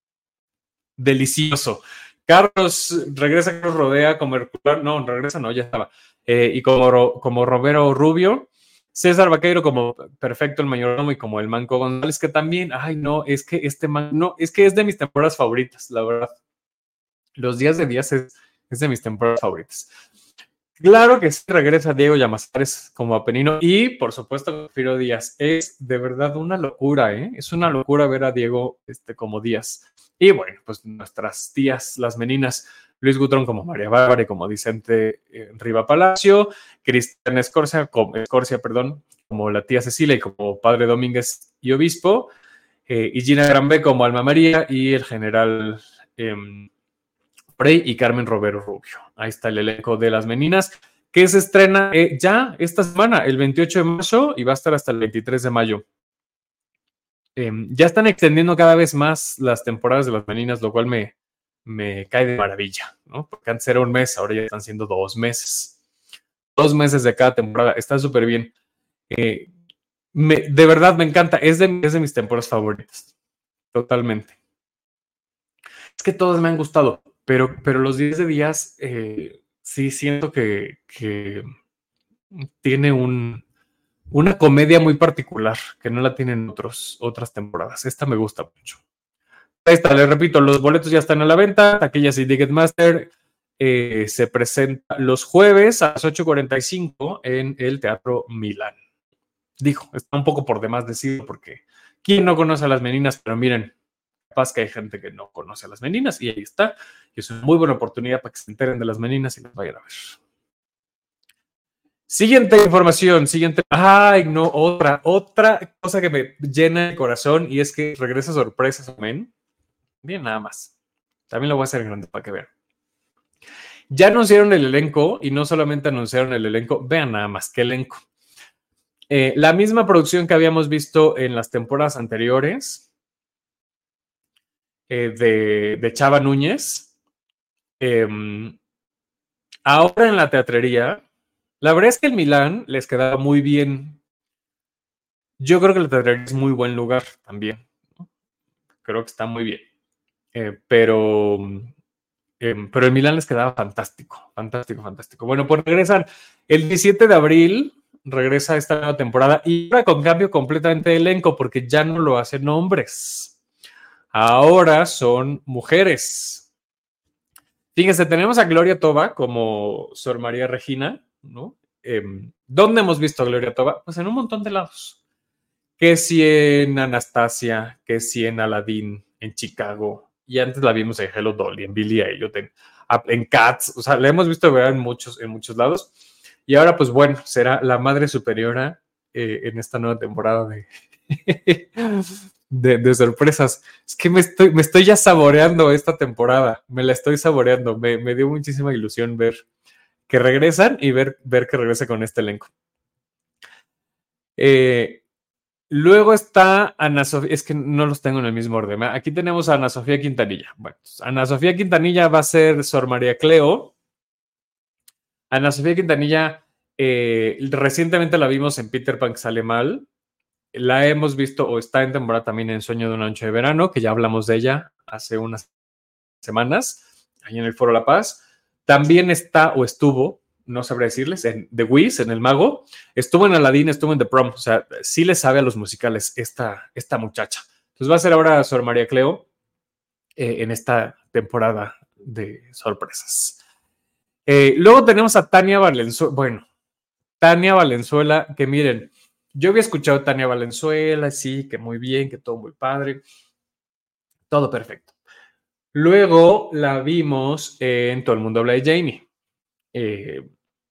delicioso. Carlos, regresa Carlos Rodea como Herculano, no, regresa, no, ya estaba. Eh, y como, como Romero Rubio, César Vaqueiro como Perfecto el Mayordomo y como el Manco González, que también, ay, no, es que este man, no, es que es de mis temporadas favoritas, la verdad. Los días de Díaz es, es de mis temporadas favoritas. Claro que sí, regresa Diego Llamazares como Apenino y, por supuesto, Firo Díaz. Es de verdad una locura, ¿eh? Es una locura ver a Diego este, como Díaz. Y bueno, pues nuestras tías, las meninas, Luis Gutrón como María Bárbara y como Vicente eh, Riva Palacio, Cristian Escorcia, como, Escorcia, perdón, como la tía Cecilia y como Padre Domínguez y Obispo, eh, y Gina Granbe como Alma María y el general eh, Frey y Carmen Romero Rubio. Ahí está el elenco de Las Meninas, que se estrena eh, ya esta semana, el veintiocho de marzo, y va a estar hasta el veintitrés de mayo. Eh, ya están extendiendo cada vez más las temporadas de Las Meninas, lo cual me, me cae de maravilla, ¿no? Porque antes era un mes, ahora ya están siendo dos meses. Dos meses de cada temporada, está súper bien. Eh, me, de verdad me encanta, es de, es de mis temporadas favoritas, totalmente. Es que todas me han gustado, pero, pero los diez de Díaz eh, sí siento que, que tiene un, una comedia muy particular que no la tienen otros, otras temporadas. Esta me gusta mucho. Ahí está, les repito, los boletos ya están a la venta, taquillas y Ticketmaster. Eh, se presenta los jueves a las ocho cuarenta y cinco en el Teatro Milán. Dijo, está un poco por demás decirlo porque ¿quién no conoce a Las Meninas? Pero miren, capaz que hay gente que no conoce a Las Meninas y ahí está. Y es una muy buena oportunidad para que se enteren de Las Meninas y las vayan a ver. Siguiente información, siguiente. Ay, no, otra, otra cosa que me llena el corazón y es que regresa Sorpresas, amén. Bien, nada más. También lo voy a hacer grande para que vean. Ya anunciaron el elenco y no solamente anunciaron el elenco, vean nada más qué elenco. Eh, la misma producción que habíamos visto en las temporadas anteriores eh, de, de Chava Núñez. Eh, ahora en la teatrería, la verdad es que el Milán les quedaba muy bien. Yo creo que la teatrería es muy buen lugar también, ¿no? Creo que está muy bien. Eh, pero, eh, pero el Milán les quedaba fantástico, fantástico, fantástico. Bueno, pues regresan el diecisiete de abril, regresa esta nueva temporada y ahora con cambio completamente de elenco porque ya no lo hacen hombres. Ahora son mujeres. Fíjense, tenemos a Gloria Toba como Sor María Regina, ¿no? Eh, ¿Dónde hemos visto a Gloria Toba? Pues en un montón de lados. Que si en Anastasia, que si en Aladdin, en Chicago, y antes la vimos en Hello Dolly, en Billy Elliot, en, en Cats, o sea, la hemos visto ¿verdad? en muchos, en muchos lados. Y ahora, pues bueno, será la madre superiora eh, en esta nueva temporada de, de, de sorpresas. Es que me estoy, me estoy ya saboreando esta temporada, me la estoy saboreando, me, me dio muchísima ilusión ver que regresan y ver, ver que regresa con este elenco. Eh, Luego está Ana Sofía, es que no los tengo en el mismo orden. Aquí tenemos a Ana Sofía Quintanilla. Bueno, Ana Sofía Quintanilla va a ser Sor María Cleo. Ana Sofía Quintanilla, eh, recientemente la vimos en Peter Pan que sale mal. La hemos visto o está en temporada también en Sueño de una noche de verano, que ya hablamos de ella hace unas semanas, ahí en el Foro La Paz. También está o estuvo, no sabré decirles, en The Wiz, en El Mago. Estuvo en Aladdin, estuvo en The Prom. O sea, sí le sabe a los musicales esta, esta muchacha. Entonces va a ser ahora Sor María Cleo eh, en esta temporada de sorpresas. Eh, luego tenemos a Tania Valenzuela. Bueno, Tania Valenzuela, que miren, yo había escuchado a Tania Valenzuela, sí, que muy bien, que todo muy padre. Todo perfecto. Luego la vimos en Todo el mundo habla de Jamie. Eh,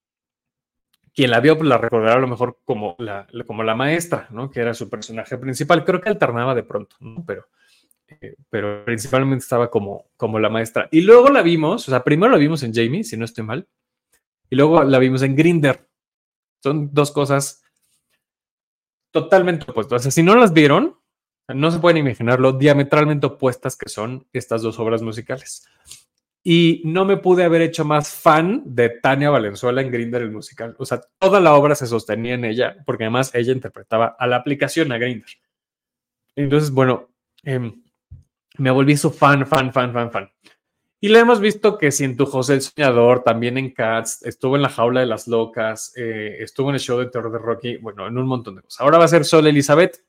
quien la vio pues la recordará a lo mejor como la, como la maestra, ¿no? Que era su personaje principal. Creo que alternaba de pronto, ¿no? Pero, eh, pero principalmente estaba como, como la maestra. Y luego la vimos, o sea, primero la vimos en Jamie, si no estoy mal, y luego la vimos en Grindr. Son dos cosas totalmente opuestas. O sea, si no las vieron, no se pueden imaginar lo diametralmente opuestas que son estas dos obras musicales. Y no me pude haber hecho más fan de Tania Valenzuela en Grindr el musical. O sea, toda la obra se sostenía en ella, porque además ella interpretaba a la aplicación, a Grindr. Entonces, bueno, eh, me volví su fan, fan, fan, fan, fan. Y la hemos visto que si en Tu José el Soñador, también en Cats, estuvo en La Jaula de las Locas, eh, estuvo en el show de terror de Rocky, bueno, en un montón de cosas. Ahora va a ser Sol Elizabeth.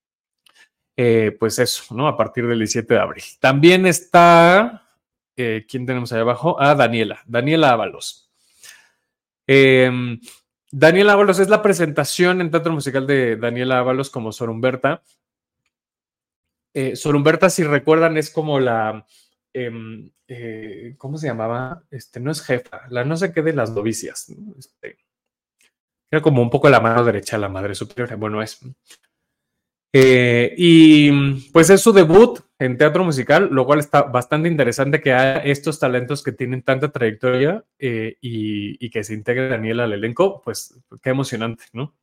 Eh, pues eso, ¿no? A partir del diecisiete de abril. También está... Eh, ¿quién tenemos ahí abajo? Ah, Daniela, Daniela Ábalos. Eh, Daniela Ábalos es la presentación en teatro musical de Daniela Ábalos como Sor Humberta. Eh, Sor Humberta, si recuerdan, es como la, eh, eh, ¿cómo se llamaba? Este, no es jefa, la no sé qué de las novicias, ¿no? Este, era como un poco la mano derecha de la madre superiora. Bueno, es... Eh, y pues es su debut en teatro musical, lo cual está bastante interesante que haya estos talentos que tienen tanta trayectoria eh, y, y que se integre Daniela al elenco, pues qué emocionante, ¿no?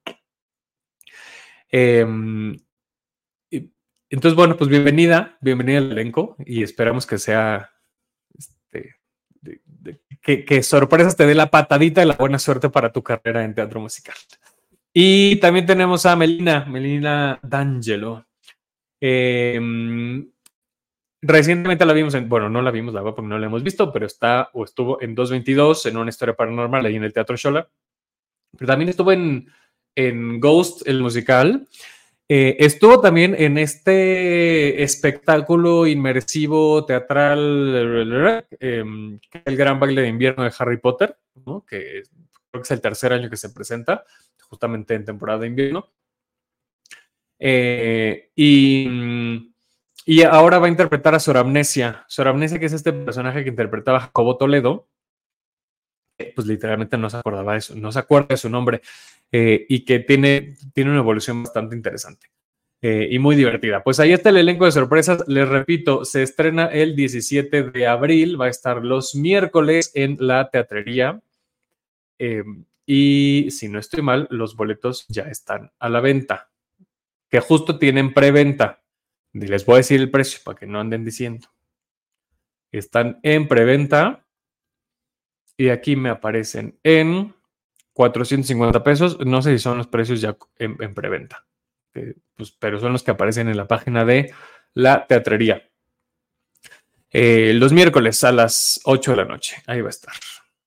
Eh, y, entonces, bueno, pues bienvenida, bienvenida al elenco y esperamos que sea, este, de, de, que, que sorpresas te dé la patadita de la buena suerte para tu carrera en teatro musical. Y también tenemos a Melina, Melina D'Angelo. Eh, recientemente la vimos en, bueno, no la vimos, la verdad, porque no la hemos visto, pero está o estuvo en dos veintidós en Una Historia Paranormal ahí en el Teatro Xola. Pero también estuvo en, en Ghost, el musical. Eh, estuvo también en este espectáculo inmersivo teatral, eh, El Gran Baile de Invierno de Harry Potter, ¿no? Que creo que es el tercer año que se presenta, justamente en temporada de invierno. Eh, y, y ahora va a interpretar a Sor Amnesia. Sor Amnesia, que es este personaje que interpretaba a Jacobo Toledo, eh, pues literalmente no se acordaba de eso, no se acuerda de su nombre, eh, y que tiene, tiene una evolución bastante interesante. Eh, y muy divertida. Pues ahí está el elenco de sorpresas. Les repito, se estrena el diecisiete de abril, va a estar los miércoles en la teatrería. Eh, y si no estoy mal, los boletos ya están a la venta, que justo tienen preventa. Les voy a decir el precio para que no anden diciendo. Están en preventa y aquí me aparecen en cuatrocientos cincuenta pesos. No sé si son los precios ya en, en preventa. Eh, pues, pero son los que aparecen en la página de la teatrería. Eh, los miércoles a las ocho de la noche. Ahí va a estar.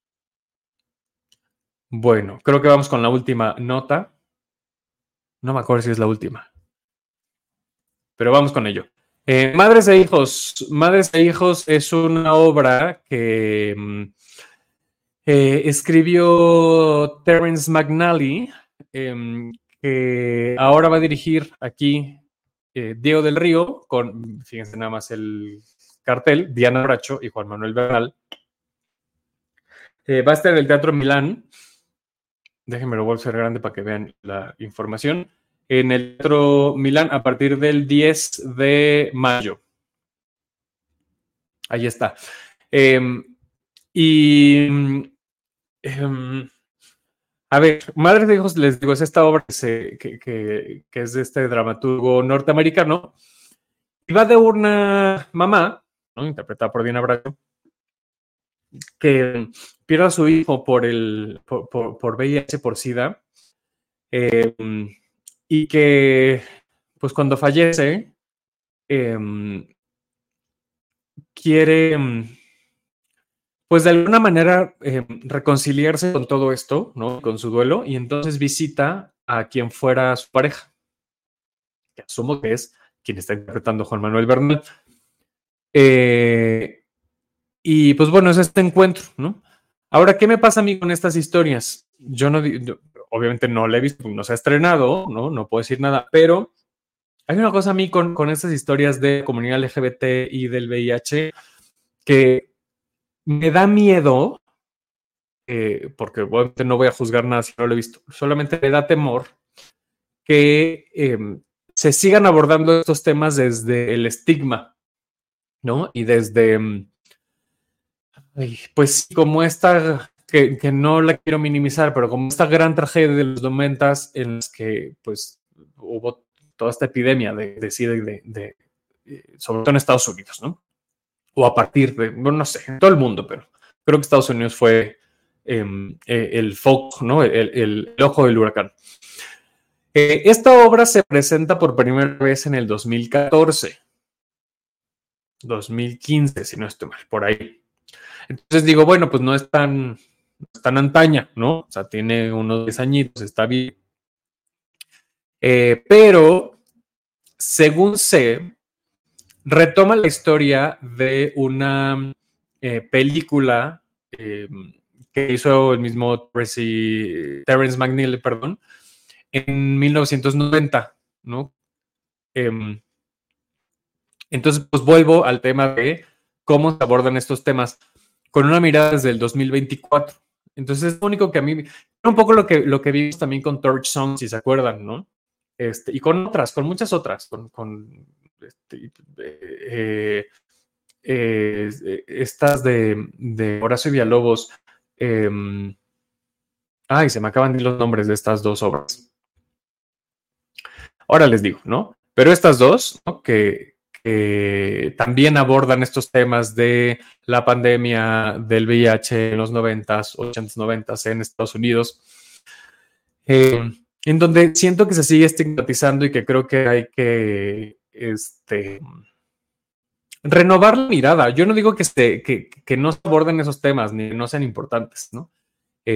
Bueno, creo que vamos con la última nota. No me acuerdo si es la última. Pero vamos con ello. Eh, Madres e Hijos. Madres e Hijos es una obra que eh, escribió Terrence McNally, eh, que ahora va a dirigir aquí eh, Diego del Río, con, fíjense nada más el cartel, Diana Bracho y Juan Manuel Bernal. Eh, va a estar en el Teatro Milán. Déjenme lo voy a hacer grande para que vean la información. En el Teatro Milán a partir del diez de mayo. Ahí está. Eh, y eh, a ver, Madres de Hijos, les digo, es esta obra que, se, que, que, que es de este dramaturgo norteamericano. Y va de una mamá, ¿no? Interpretada por Diana Bracho, que pierde a su hijo por, el, por, por, por V I H, por SIDA, eh, y que, pues cuando fallece, eh, quiere, pues de alguna manera, eh, reconciliarse con todo esto, ¿no? Con su duelo, y entonces visita a quien fuera su pareja, que asumo que es quien está interpretando Juan Manuel Bernal. Eh, y pues bueno, es este encuentro, ¿no? Ahora, ¿qué me pasa a mí con estas historias? Yo no, yo, obviamente no la he visto, no se ha estrenado, ¿no? No puedo decir nada, pero hay una cosa a mí con, con estas historias de comunidad L G B T y del V I H que me da miedo, eh, porque obviamente no voy a juzgar nada si no lo he visto, solamente me da temor que eh, se sigan abordando estos temas desde el estigma, ¿no? Y desde, ay, pues como esta, que, que no la quiero minimizar, pero como esta gran tragedia de los noventas en las que pues hubo toda esta epidemia de, de SIDA, de, de, de, sobre todo en Estados Unidos, ¿no? O a partir de, bueno, no sé, en todo el mundo, pero creo que Estados Unidos fue eh, el foco, ¿no? El, el, el ojo del huracán. Eh, esta obra se presenta por primera vez en el dos mil catorce, dos mil quince, si no estoy mal, por ahí. Entonces digo, bueno, pues no es tan, no es tan antaña, ¿no? O sea, tiene unos diez añitos, está bien. Eh, pero, según sé, retoma la historia de una eh, película eh, que hizo el mismo Tracy, Terrence McNeely, perdón, en mil novecientos noventa, ¿no? Eh, entonces, pues vuelvo al tema de cómo se abordan estos temas con una mirada desde el dos mil veinticuatro. Entonces, es lo único que a mí, un poco lo que, lo que vimos también con Torch Song, si se acuerdan, ¿no? Este, y con otras, con muchas otras, con, con este, eh, eh, estas de, de Horacio Villalobos. Eh, ay, se me acaban de ir los nombres de estas dos obras. Ahora les digo, ¿no? Pero estas dos, ¿no? que, que también abordan estos temas de la pandemia del V I H en los noventas, ochentas, noventas en Estados Unidos, eh, en donde siento que se sigue estigmatizando y que creo que hay que este, renovar la mirada. Yo no digo que, se, que, que no se aborden esos temas ni que no sean importantes, ¿no? Eh,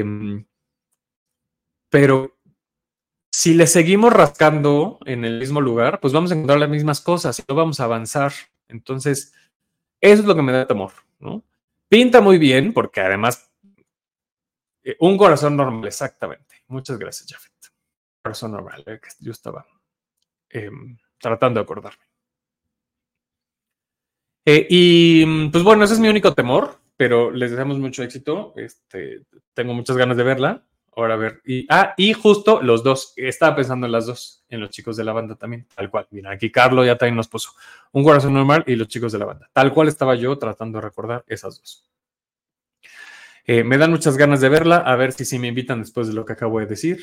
pero si le seguimos rascando en el mismo lugar, pues vamos a encontrar las mismas cosas y no vamos a avanzar. Entonces, eso es lo que me da temor, ¿no? Pinta muy bien, porque además, eh, un corazón normal, exactamente. Muchas gracias, Jafet. Corazón normal, eh, que yo estaba eh, tratando de acordarme. Eh, y pues bueno, ese es mi único temor, pero les deseamos mucho éxito. Este, tengo muchas ganas de verla. Ahora a ver. Y, ah, y justo los dos. Estaba pensando en las dos, en los chicos de la banda también. Tal cual. Mira, aquí Carlos ya también nos puso Un corazón normal y los chicos de la banda. Tal cual estaba yo tratando de recordar esas dos. Eh, me dan muchas ganas de verla. A ver si sí me invitan después de lo que acabo de decir.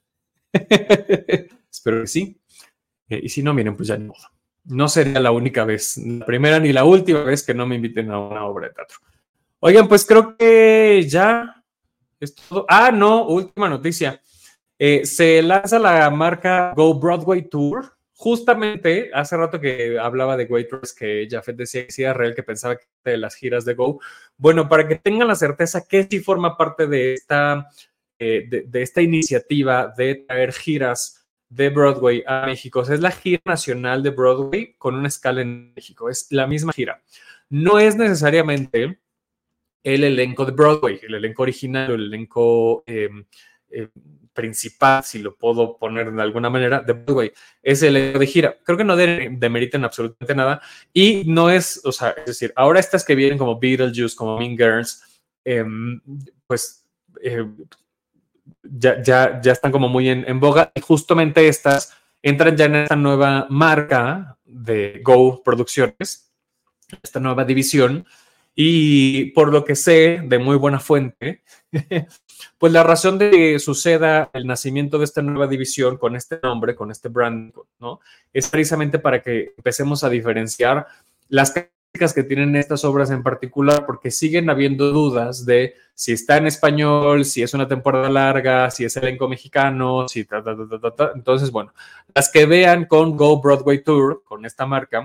Espero que sí. Eh, y si no, miren, pues ya ni modo. No sería la única vez, la primera ni la última vez que no me inviten a una obra de teatro. Oigan, pues creo que ya es todo. Ah, no, última noticia. Eh, se lanza la marca Go Broadway Tour. Justamente hace rato que hablaba de Waitress, que Jafet decía que sí era real, que pensaba que de las giras de Go. Bueno, para que tengan la certeza que sí forma parte de esta, eh, de, de esta iniciativa de traer giras de Broadway a México. O sea, es la gira nacional de Broadway con una escala en México. Es la misma gira. No es necesariamente el elenco de Broadway, el elenco original o el elenco eh, eh, principal, si lo puedo poner de alguna manera, de Broadway. Es el elenco de gira. Creo que no demeriten absolutamente nada. Y no es, o sea, es decir, ahora estas que vienen como Beetlejuice, como Mean Girls, eh, pues... Eh, Ya, ya, ya están como muy en, en boga y justamente estas entran ya en esta nueva marca de Go Producciones, esta nueva división, y por lo que sé de muy buena fuente, pues la razón de que suceda el nacimiento de esta nueva división con este nombre, con este brand, ¿no? Es precisamente para que empecemos a diferenciar las que tienen estas obras en particular, porque siguen habiendo dudas de si está en español, si es una temporada larga, si es elenco mexicano, si ta, ta, ta, ta, ta. Entonces, bueno, las que vean con Go Broadway Tour, con esta marca,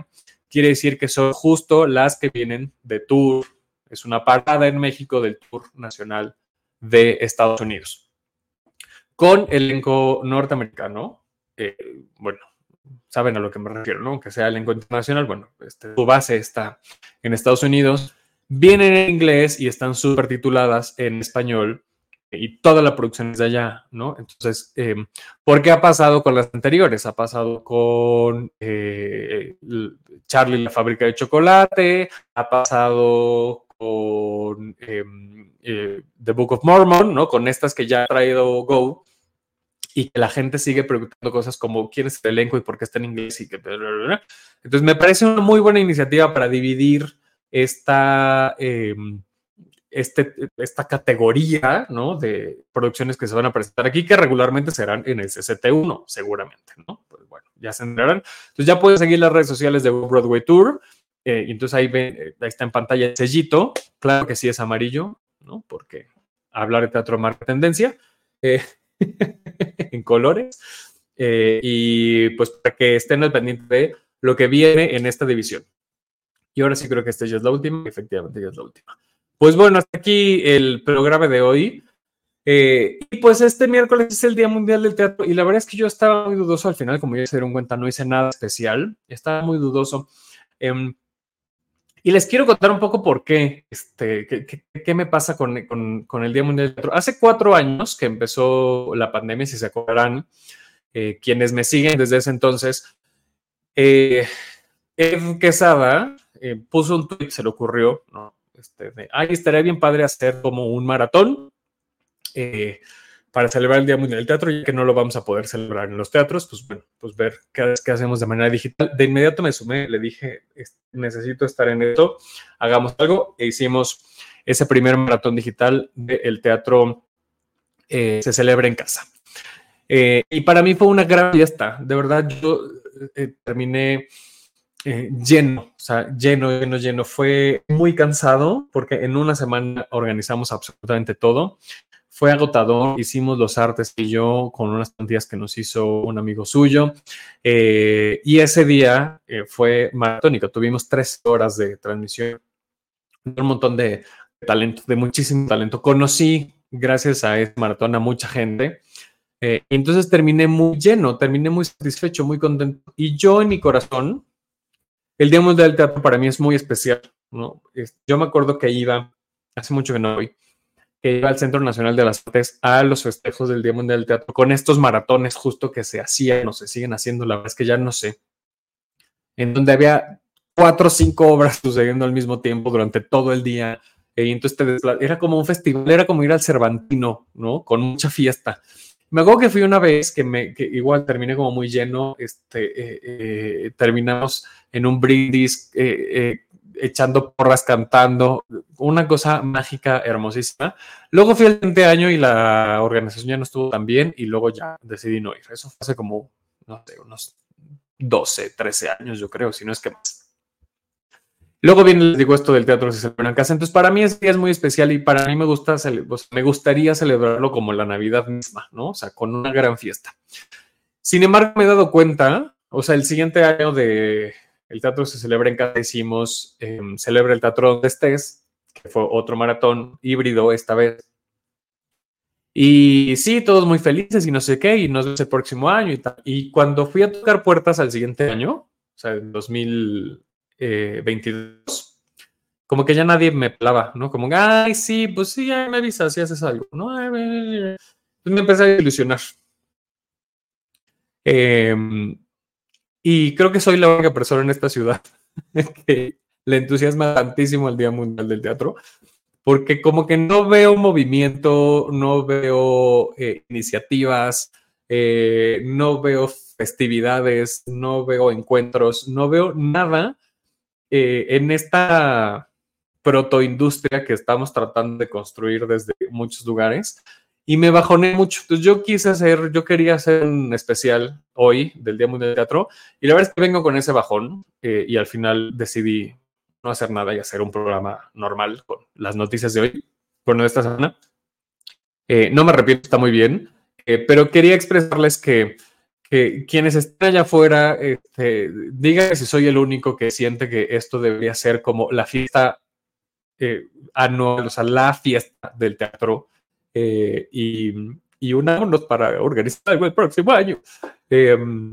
quiere decir que son justo las que vienen de tour. Es una parada en México del tour nacional de Estados Unidos. Con elenco norteamericano, eh, bueno, saben a lo que me refiero, ¿no? Que sea elenco internacional, bueno, este, su base está en Estados Unidos, vienen en inglés y están súper tituladas en español y toda la producción es de allá, ¿no? Entonces, eh, ¿por qué ha pasado con las anteriores? Ha pasado con eh, Charlie la fábrica de chocolate, ha pasado con eh, eh, The Book of Mormon, ¿no? Con estas que ya ha traído Go, y que la gente sigue preguntando cosas como quién es el elenco y por qué está en inglés y que... Entonces me parece una muy buena iniciativa para dividir esta, eh, este, esta categoría, ¿no? De producciones que se van a presentar aquí, que regularmente serán en el C C T uno, seguramente, ¿no? Pues bueno, ya se enterarán. Entonces ya pueden seguir las redes sociales de Broadway Tour, eh, y entonces ahí, ven, ahí está en pantalla el sellito, claro que sí es amarillo, ¿no? Porque hablar de teatro marca tendencia. Eh, en colores, eh, y pues para que estén al pendiente de lo que viene en esta división. Y ahora sí creo que esta ya es la última, efectivamente ya es la última. Pues bueno, hasta aquí el programa de hoy. Eh, y pues este miércoles es el Día Mundial del Teatro, y la verdad es que yo estaba muy dudoso al final, como ya se dieron cuenta, no hice nada especial, estaba muy dudoso. Eh, Y les quiero contar un poco por qué, este, qué, qué, qué me pasa con, con, con el Día Mundial del Teatro. Hace cuatro años que empezó la pandemia, si se acordarán, eh, quienes me siguen desde ese entonces, eh, Ed Quesada eh, puso un tweet, se le ocurrió, ¿no? Este, de, ay, estaría bien padre hacer como un maratón eh, para celebrar el Día Mundial del Teatro, ya que no lo vamos a poder celebrar en los teatros, pues bueno, pues ver qué, qué hacemos de manera digital. De inmediato me sumé, le dije, necesito estar en esto, hagamos algo, e hicimos ese primer maratón digital del teatro eh, Se Celebra en Casa. Eh, y para mí fue una gran fiesta, de verdad, yo eh, terminé eh, lleno, o sea, lleno, lleno, lleno. Fue muy cansado porque en una semana organizamos absolutamente todo. Fue agotador, hicimos los artes y yo con unas plantillas que nos hizo un amigo suyo, eh, y ese día eh, fue maratónico, tuvimos tres horas de transmisión, un montón de talento, de muchísimo talento. Conocí, gracias a ese maratón, a mucha gente, eh, y entonces terminé muy lleno, terminé muy satisfecho, muy contento, y yo en mi corazón, el Día Mundial del Teatro para mí es muy especial, ¿no? Yo me acuerdo que iba, hace mucho que no voy, que iba al Centro Nacional de las Artes a los festejos del Día Mundial del Teatro con estos maratones justo que se hacían o se siguen haciendo, la verdad es que ya no sé, en donde había cuatro o cinco obras sucediendo al mismo tiempo durante todo el día, y entonces te era como un festival, era como ir al Cervantino, ¿no? Con mucha fiesta. Me acuerdo que fui una vez que, me, que igual terminé como muy lleno, este, eh, eh, terminamos en un brindis, eh, eh, echando porras, cantando, una cosa mágica, hermosísima. Luego fui el siguiente año y la organización ya no estuvo tan bien y luego ya decidí no ir. Eso fue hace como, no sé, unos doce, trece años, yo creo, si no es que más. Luego viene, les digo, esto del teatro Se Celebra en Casa. Entonces, para mí ese día es muy especial y para mí me gusta, me gustaría celebrarlo como la Navidad misma, ¿no? O sea, con una gran fiesta. Sin embargo, me he dado cuenta, o sea, el siguiente año de El Teatro Se Celebra en Casa hicimos eh, Celebra el Teatro Donde Estés, que fue otro maratón híbrido esta vez. Y sí, todos muy felices y no sé qué, y nos vemos el próximo año y tal. Y cuando fui a tocar puertas al siguiente año, o sea, en dos mil veintidós, como que ya nadie me pelaba, ¿no? Como, ay, sí, pues sí, ya me avisas si haces algo, ¿no? Entonces me empecé a ilusionar. Eh, y creo que soy la única persona en esta ciudad que le entusiasma tantísimo el Día Mundial del Teatro, porque como que no veo movimiento, no veo eh, iniciativas, eh, no veo festividades, no veo encuentros, no veo nada eh, en esta protoindustria que estamos tratando de construir desde muchos lugares, y me bajoné mucho. Entonces yo quise hacer, yo quería hacer un especial hoy del Día Mundial del Teatro, y la verdad es que vengo con ese bajón, eh, y al final decidí no hacer nada y hacer un programa normal con las noticias de hoy, bueno, de esta semana. Eh, no me arrepiento, está muy bien, eh, pero quería expresarles que, que quienes están allá afuera, este, díganme si soy el único que siente que esto debería ser como la fiesta eh, anual, o sea, la fiesta del teatro, eh, y, y unámonos para organizar algo el próximo año. Eh,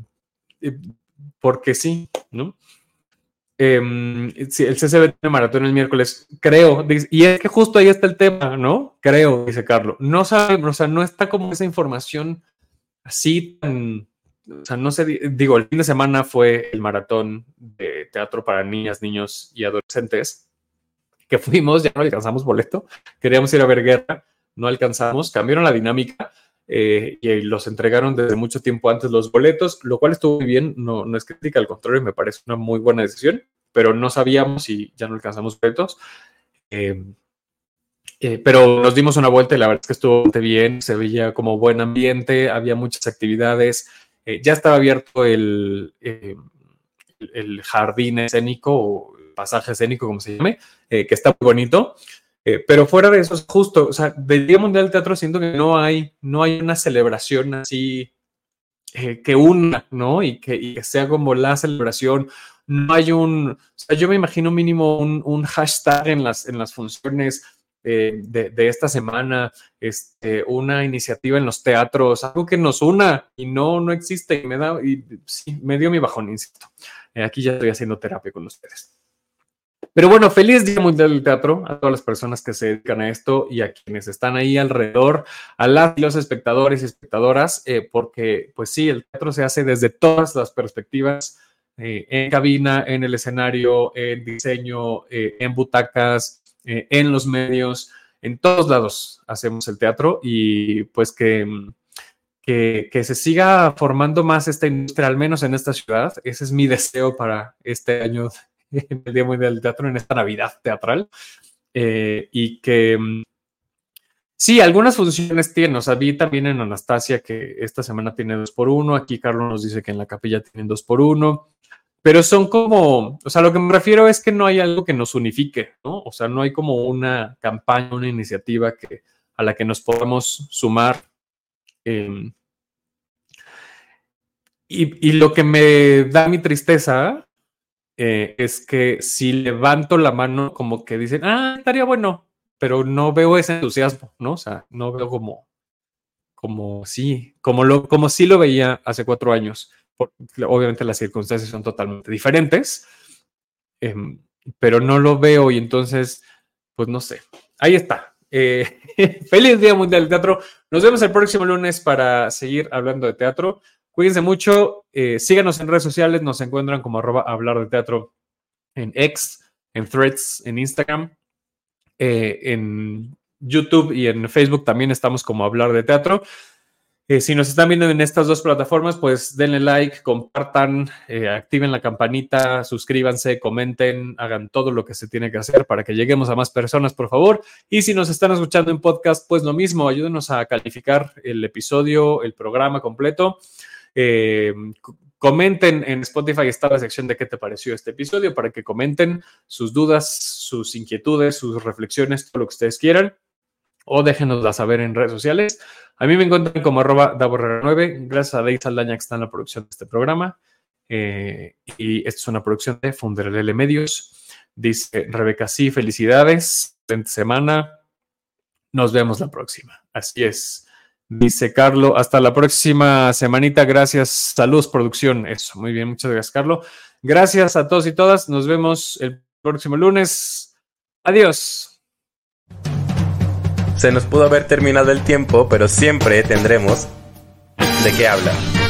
porque sí, ¿no? Eh, sí, el C C B tiene maratón el miércoles, creo, dice, y es que justo ahí está el tema, ¿no? Creo, dice Carlos. No sabemos, o sea, no está como esa información así tan, o sea, no sé, digo, el fin de semana fue el maratón de teatro para niñas, niños y adolescentes, que fuimos, ya no alcanzamos boleto, queríamos ir a ver Guerra, no alcanzamos, cambiaron la dinámica. Eh, y los entregaron desde mucho tiempo antes los boletos, lo cual estuvo muy bien, no, no es crítica, al contrario, me parece una muy buena decisión, pero no sabíamos y ya no alcanzamos boletos. Eh, eh, pero nos dimos una vuelta y la verdad es que estuvo bastante bien, se veía como buen ambiente, había muchas actividades, eh, ya estaba abierto el, eh, el jardín escénico o el pasaje escénico, como se llame, eh, que está muy bonito. Eh, pero fuera de eso, es justo, o sea, del Día Mundial del Teatro siento que no hay, no hay una celebración así eh, que una, ¿no? Y que, y que sea como la celebración. No hay un, o sea, yo me imagino mínimo un, un hashtag en las, en las funciones eh, de, de esta semana, este, una iniciativa en los teatros, algo que nos una y no, no existe. Y me da, y sí, me dio mi bajón, insisto. Eh, aquí ya estoy haciendo terapia con ustedes. Pero bueno, feliz Día Mundial del Teatro a todas las personas que se dedican a esto y a quienes están ahí alrededor, a las y los espectadores y espectadoras, eh, porque pues sí, el teatro se hace desde todas las perspectivas, eh, en cabina, en el escenario, en diseño, eh, en butacas, eh, en los medios, en todos lados hacemos el teatro y pues que, que, que se siga formando más esta industria, al menos en esta ciudad. Ese es mi deseo para este año en el Día Mundial del Teatro, en esta Navidad teatral, eh, y que sí, algunas funciones tienen, o sea, vi también en Anastasia que esta semana tiene dos por uno, aquí Carlos nos dice que en la Capilla tienen dos por uno, pero son como, o sea, lo que me refiero es que no hay algo que nos unifique, ¿no? O sea, no hay como una campaña, una iniciativa que, a la que nos podamos sumar. Eh, y, y lo que me da mi tristeza Eh, es que si levanto la mano como que dicen, ah, estaría bueno, pero no veo ese entusiasmo, ¿no? O sea, no veo como, como sí, como, lo, como sí lo veía hace cuatro años. Por, obviamente las circunstancias son totalmente diferentes, eh, pero no lo veo y entonces, pues no sé. Ahí está. Eh, feliz Día Mundial del Teatro. Nos vemos el próximo lunes para seguir hablando de teatro. Cuídense mucho, eh, síganos en redes sociales, nos encuentran como arroba hablar de teatro en X, en Threads, en Instagram, eh, en YouTube y en Facebook también estamos como hablar de teatro. Eh, si nos están viendo en estas dos plataformas, pues denle like, compartan, eh, activen la campanita, suscríbanse, comenten, hagan todo lo que se tiene que hacer para que lleguemos a más personas, por favor. Y si nos están escuchando en podcast, pues lo mismo, ayúdenos a calificar el episodio, el programa completo. Eh, comenten en Spotify, está la sección de qué te pareció este episodio para que comenten sus dudas, sus inquietudes, sus reflexiones, todo lo que ustedes quieran, o déjenosla saber en redes sociales. A mí me encuentran como arroba daborrera nueve. Gracias a Dave Saldaña que está en la producción de este programa, eh, y esta es una producción de Funderelele Medios. Dice Rebeca, sí, felicidades, excelente semana, nos vemos la próxima. Así es. Dice Carlos, hasta la próxima semanita, gracias, saludos producción, eso, muy bien, muchas gracias Carlos, gracias a todos y todas, nos vemos el próximo lunes, adiós. Se nos pudo haber terminado el tiempo, pero siempre tendremos de qué hablar.